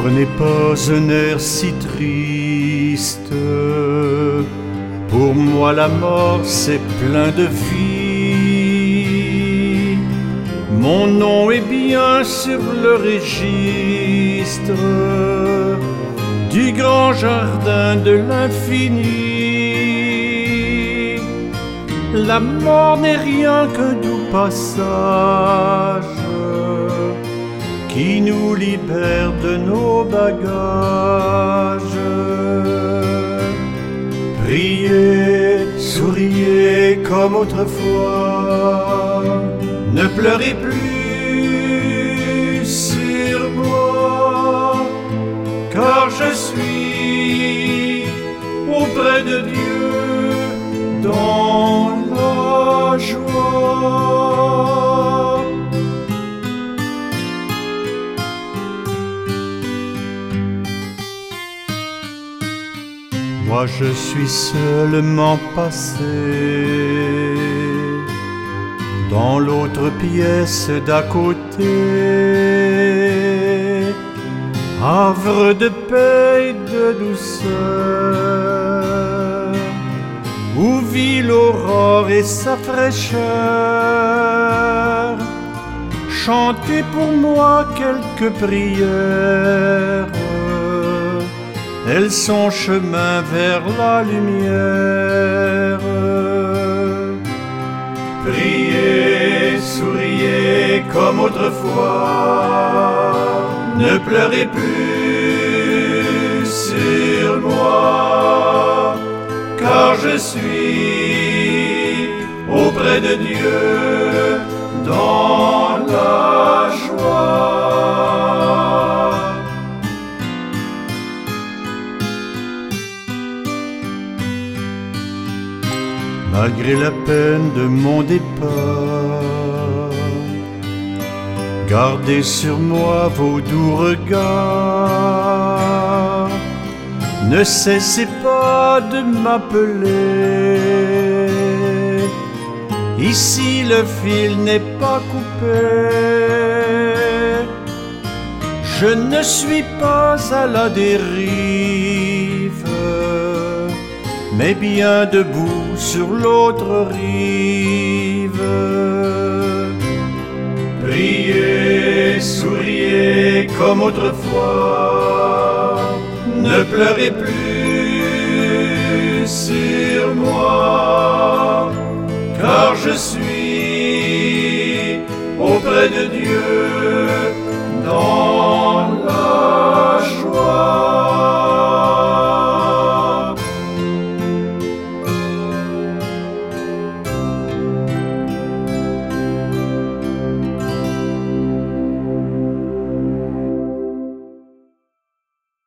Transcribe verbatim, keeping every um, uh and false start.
prenez pas un air si triste. Pour moi la mort c'est plein de vie. Mon nom est bien sur le registre du grand jardin de l'infini. La mort n'est rien qu'un doux passage qui nous libère de nos bagages. Priez, souriez comme autrefois, ne pleurez plus sur moi, car je suis auprès de Dieu dans la joie. Moi je suis seulement passé dans l'autre pièce d'à côté, havre de paix et de douceur, où vit l'aurore et sa fraîcheur. Chantez pour moi quelques prières, elles sont chemin vers la lumière. Priez, souriez comme autrefois, ne pleurez plus sur moi, car je suis auprès de Dieu dans la joie. Malgré la peine de mon départ, gardez sur moi vos doux regards. Ne cessez pas de m'appeler, ici le fil n'est pas coupé. Je ne suis pas à la dérive, mais bien debout sur l'autre rive. Priez, souriez comme autrefois, ne pleurez plus sur moi, car je suis auprès de Dieu dans la joie.